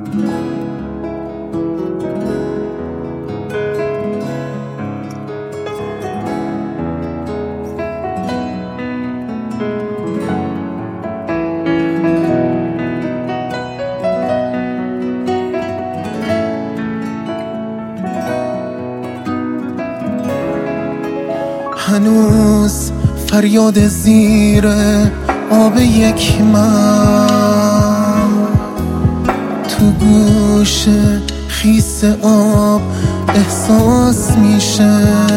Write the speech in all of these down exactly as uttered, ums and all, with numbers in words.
هنوز فریاد زیر آب یک من تو گوش خیس آب احساس میشه،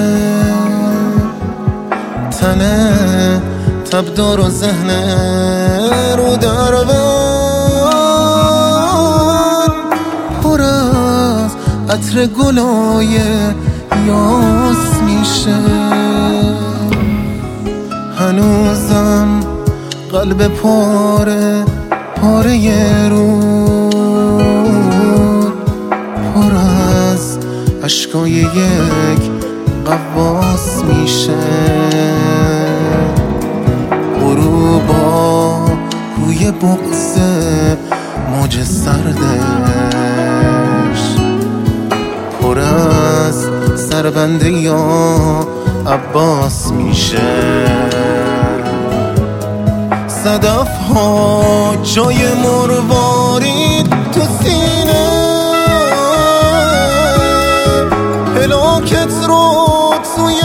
تنه تبدار و ذهن رو دربان پر از عطر گلای یاس میشه. هنوزم قلب پاره پاره رود پر از اشکای یک غواص میشه. غروبا روی بغض موج سردش پر از سربنده یا عباس میشه. صدف ها جای مروارید تو سینه، هلاکت رو توی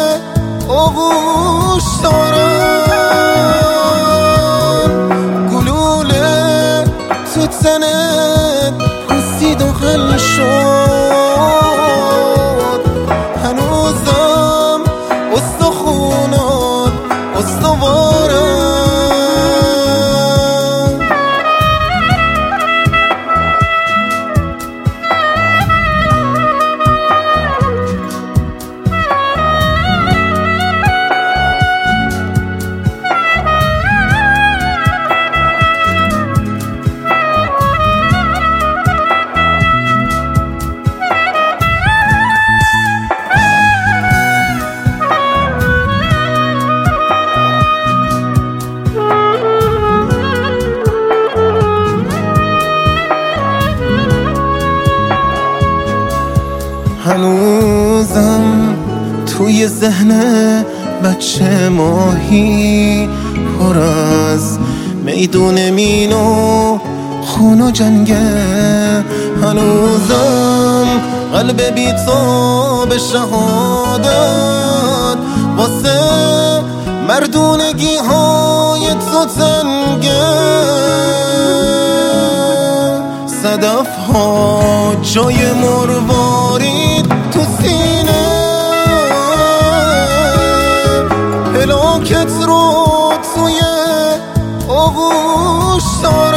آغوش دارن، گلوله تو تنت پوسید و حل شد. هنوزم استخونات استوارن. هنوزم توی ذهن بچه ماهی پر از میدون مین و خون و جنگه. هنوزم قلب بی‌تاب شهادت واسه مردونگی های تو تنگه. صدف ها جای مروارید تو سینه، هلاکت رو توی آغوش دارن.